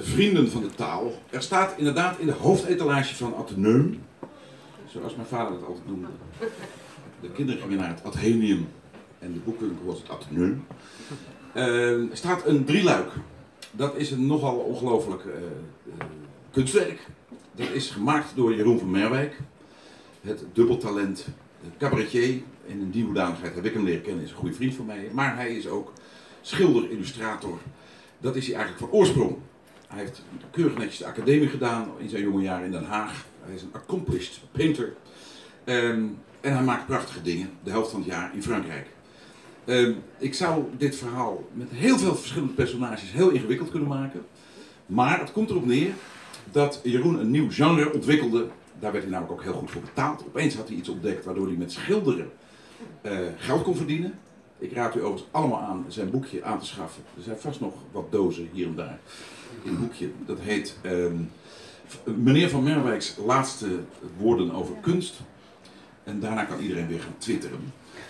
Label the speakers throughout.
Speaker 1: vrienden van de taal. Er staat inderdaad in de hoofdetalage van Atheneum, zoals mijn vader het altijd noemde. De kinderen gingen naar het Atheneum en de boekwinkel was het Atheneum. Er staat een drieluik. Dat is een nogal ongelooflijk kunstwerk. Dat is gemaakt door Jeroen van Merwijk. Het dubbeltalent, cabaretier. In die hoedanigheid heb ik hem leren kennen, is een goede vriend van mij. Maar hij is ook schilder, illustrator. Dat is hij eigenlijk van oorsprong. Hij heeft keurig netjes de academie gedaan in zijn jonge jaren in Den Haag. Hij is een accomplished painter. En hij maakt prachtige dingen, de helft van het jaar in Frankrijk. Ik zou dit verhaal met heel veel verschillende personages heel ingewikkeld kunnen maken. Maar het komt erop neer dat Jeroen een nieuw genre ontwikkelde. Daar werd hij namelijk ook heel goed voor betaald. Opeens had hij iets ontdekt waardoor hij met schilderen geld kon verdienen. Ik raad u overigens allemaal aan zijn boekje aan te schaffen. Er zijn vast nog wat dozen hier en daar. Een boekje, dat heet meneer Van Merwijks laatste woorden over kunst. En daarna kan iedereen weer gaan twitteren.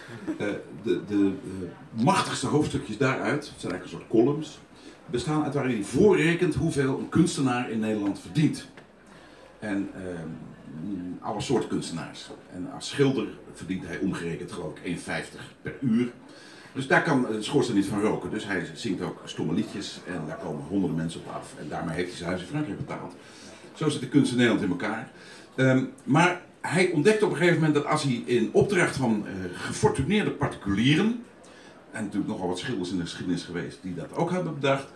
Speaker 1: De machtigste hoofdstukjes daaruit, het zijn eigenlijk een soort columns, bestaan uit waarin hij voorrekent hoeveel een kunstenaar in Nederland verdient. En alle soorten kunstenaars. En als schilder verdient hij omgerekend geloof ik 1,50 per uur. Dus daar kan de schoorsteen niet van roken. Dus hij zingt ook stomme liedjes en daar komen honderden mensen op af. En daarmee heeft hij zijn huis in Frankrijk betaald. Zo zit de kunst in Nederland in elkaar. Maar hij ontdekte op een gegeven moment dat als hij in opdracht van gefortuneerde particulieren, en natuurlijk nogal wat schilders in de geschiedenis geweest die dat ook hebben bedacht,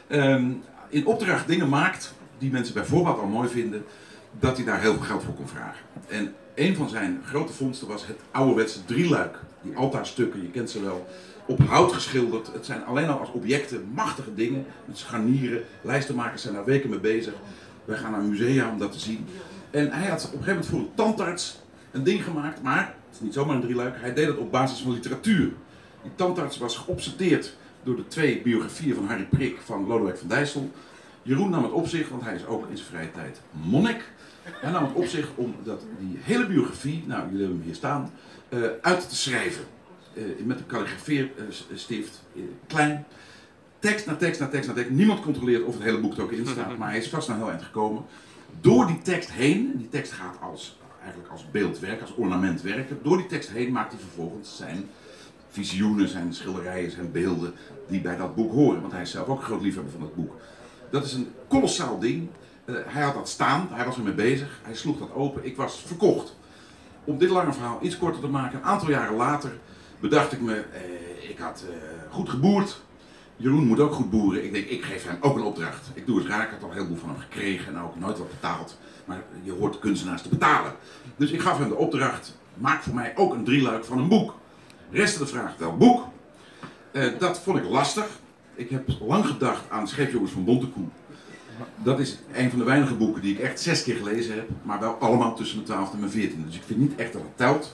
Speaker 1: in opdracht dingen maakt die mensen bijvoorbeeld al mooi vinden, dat hij daar heel veel geld voor kon vragen. En een van zijn grote vondsten was het ouderwetse drieluik. Die altaarstukken, je kent ze wel, op hout geschilderd. Het zijn alleen al als objecten machtige dingen, met scharnieren. Lijstenmakers zijn daar weken mee bezig. Wij gaan naar musea om dat te zien. En hij had op een gegeven moment voor een tandarts een ding gemaakt, maar het is niet zomaar een drieluik. Hij deed het op basis van literatuur. Die tandarts was geobsedeerd door de 2 biografieën van Harry Prik van Lodewijk van Dijssel. Jeroen nam het op zich, want hij is ook in zijn vrije tijd monnik. Hij nam het op zich om die hele biografie, nou jullie hebben hem hier staan, uit te schrijven. Met een kalligrafeerstift, klein. Tekst na tekst na tekst na tekst. Niemand controleert of het hele boek er ook in staat, maar hij is vast naar heel eind gekomen. Door die tekst heen, die tekst gaat eigenlijk als beeldwerk, als ornament werken. Door die tekst heen maakt hij vervolgens zijn visioenen, zijn schilderijen, zijn beelden die bij dat boek horen. Want hij is zelf ook een groot liefhebber van dat boek. Dat is een kolossaal ding. Hij had dat staan, hij was ermee bezig, hij sloeg dat open, ik was verkocht. Om dit lange verhaal iets korter te maken, een aantal jaren later bedacht ik me, ik had goed geboerd. Jeroen moet ook goed boeren. Ik denk, ik geef hem ook een opdracht. Ik doe het raar, ik had al heel veel van hem gekregen en ook nooit wat betaald. Maar je hoort kunstenaars te betalen. Dus ik gaf hem de opdracht, maak voor mij ook een drieluik van een boek. Restte de vraag, welk boek? Dat vond ik lastig. Ik heb lang gedacht aan Scheepsjongens van Bontekoe. Dat is een van de weinige boeken die ik echt 6 keer gelezen heb. Maar wel allemaal tussen mijn 12e en mijn 14e. Dus ik vind niet echt dat het telt.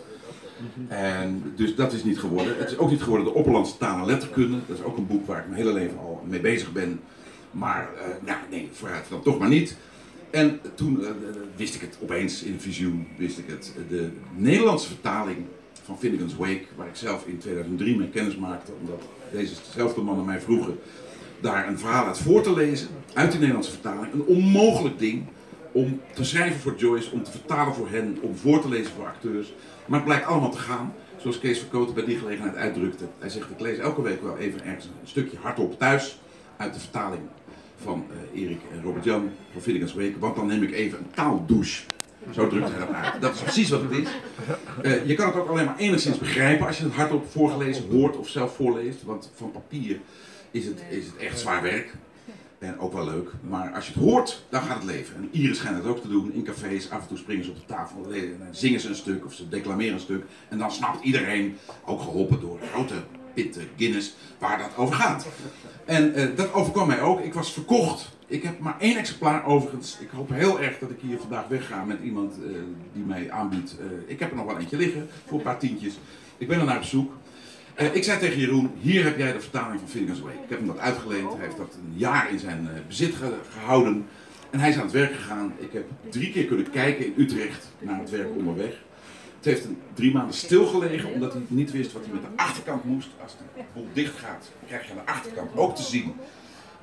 Speaker 1: En dus dat is niet geworden. Het is ook niet geworden de Opperlandse taal en letterkunde. Dat is ook een boek waar ik mijn hele leven al mee bezig ben. Maar nee, vooruit dan toch maar niet. En toen wist ik het opeens in een visioen, wist ik het. De Nederlandse vertaling van Finnegans Wake, waar ik zelf in 2003 mee kennis maakte, omdat dezezelfde mannen mij vroegen daar een verhaal uit voor te lezen, uit die Nederlandse vertaling. Een onmogelijk ding om te schrijven voor Joyce, om te vertalen voor hen, om voor te lezen voor acteurs. Maar het blijkt allemaal te gaan, zoals Kees Verkoten bij die gelegenheid uitdrukte. Hij zegt, ik lees elke week wel even ergens een stukje hardop thuis uit de vertaling van Erik en Robert-Jan van Finnegans Wake, want dan neem ik even een taaldouche. Zo drukt hij dat uit. Dat is precies wat het is. Je kan het ook alleen maar enigszins begrijpen als je het hardop voorgelezen hoort of zelf voorleest, want van papier is het echt zwaar werk. En ook wel leuk, maar als je het hoort, dan gaat het leven. En Iris schijnt het ook te doen in cafés. Af en toe springen ze op de tafel en dan zingen ze een stuk of ze declameren een stuk. En dan snapt iedereen, ook geholpen door grote pitten Guinness, waar dat over gaat. En dat overkwam mij ook. Ik was verkocht. Ik heb maar 1 exemplaar overigens. Ik hoop heel erg dat ik hier vandaag wegga met iemand die mij aanbiedt. Ik heb er nog wel eentje liggen voor een paar tientjes. Ik ben er naar op zoek. Ik zei tegen Jeroen, hier heb jij de vertaling van Finnegans Wake. Ik heb hem dat uitgeleend. Hij heeft dat een jaar in zijn bezit gehouden. En hij is aan het werk gegaan. Ik heb 3 keer kunnen kijken in Utrecht naar het werk onderweg. Het heeft 3 maanden stilgelegen omdat hij niet wist wat hij met de achterkant moest. Als de boel dicht gaat, krijg je aan de achterkant ook te zien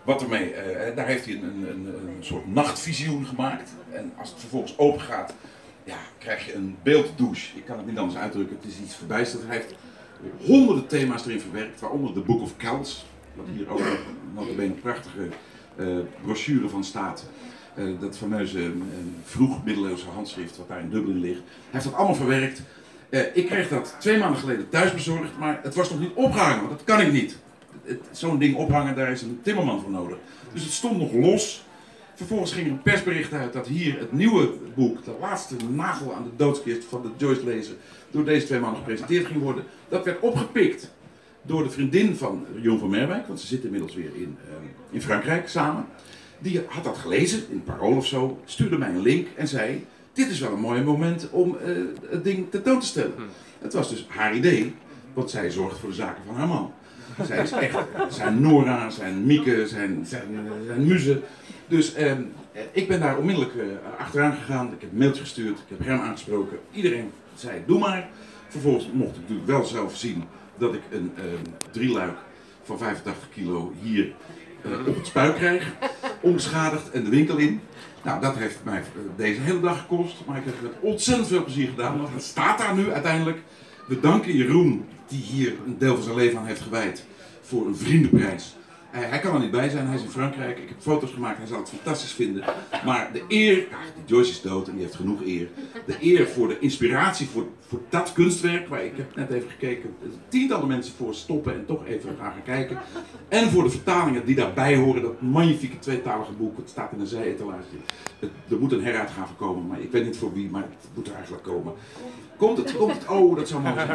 Speaker 1: Daar heeft hij een soort nachtvisioen gemaakt. En als het vervolgens open gaat, ja, krijg je een beelddouche. Ik kan het niet anders uitdrukken, het is iets verbijsterend. Hij heeft honderden thema's erin verwerkt, waaronder de Book of Kells. Wat hier ook nog een prachtige brochure van staat. Dat fameuze vroeg middeleeuwse handschrift wat daar in Dublin ligt. Hij heeft dat allemaal verwerkt. Ik kreeg dat 2 maanden geleden thuis bezorgd, maar het was nog niet opgehangen, want dat kan ik niet. Zo'n ding ophangen, daar is een timmerman voor nodig. Dus het stond nog los. Vervolgens ging er een persbericht uit dat hier het nieuwe boek, de laatste nagel aan de doodskist van de Joyce lezer, door deze 2 mannen gepresenteerd ging worden. Dat werd opgepikt door de vriendin van Jeroen van Merwijk, want ze zitten inmiddels weer in Frankrijk samen. Die had dat gelezen, in het Parool of zo, stuurde mij een link en zei, dit is wel een mooi moment om het ding tentoon te stellen. Het was dus haar idee, want zij zorgt voor de zaken van haar man. Zij is echt zijn Nora, zijn Mieke, zijn muze. Dus ik ben daar onmiddellijk achteraan gegaan. Ik heb een mailtje gestuurd, ik heb hem aangesproken. Iedereen zei, doe maar. Vervolgens mocht ik natuurlijk wel zelf zien dat ik een drieluik van 85 kilo hier op het spuik krijg. Onbeschadigd en de winkel in. Nou, dat heeft mij deze hele dag gekost. Maar ik heb het met ontzettend veel plezier gedaan. Want het staat daar nu uiteindelijk. We danken Jeroen, die hier een deel van zijn leven aan heeft gewijd, voor een vriendenprijs. Hij kan er niet bij zijn, hij is in Frankrijk. Ik heb foto's gemaakt, hij zal het fantastisch vinden. Maar de eer, die Joyce is dood en die heeft genoeg eer. De eer voor de inspiratie voor dat kunstwerk, waar ik heb net even gekeken, tientallen mensen voor stoppen en toch even gaan kijken. En voor de vertalingen die daarbij horen, dat magnifieke tweetalige boek. Het staat in een zijetalage. Er moet een heruitgave komen, maar ik weet niet voor wie, maar het moet er eigenlijk komen. Komt het? Oh, dat zou mooi zijn.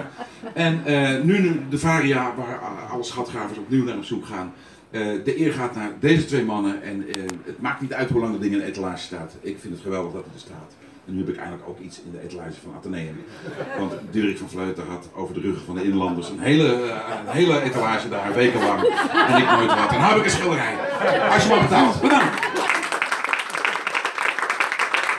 Speaker 1: En nu de Varia, waar alle schatgravers opnieuw naar op zoek gaan. De eer gaat naar deze 2 mannen en het maakt niet uit hoe lang dat ding in de etalage staat. Ik vind het geweldig dat het er staat. En nu heb ik eindelijk ook iets in de etalage van Atheneum. Want Diederik van Vleuten had over de ruggen van de inlanders een hele etalage daar, wekenlang. En ik nooit wat. En nu heb ik een schilderij. Als je maar betaalt. Bedankt.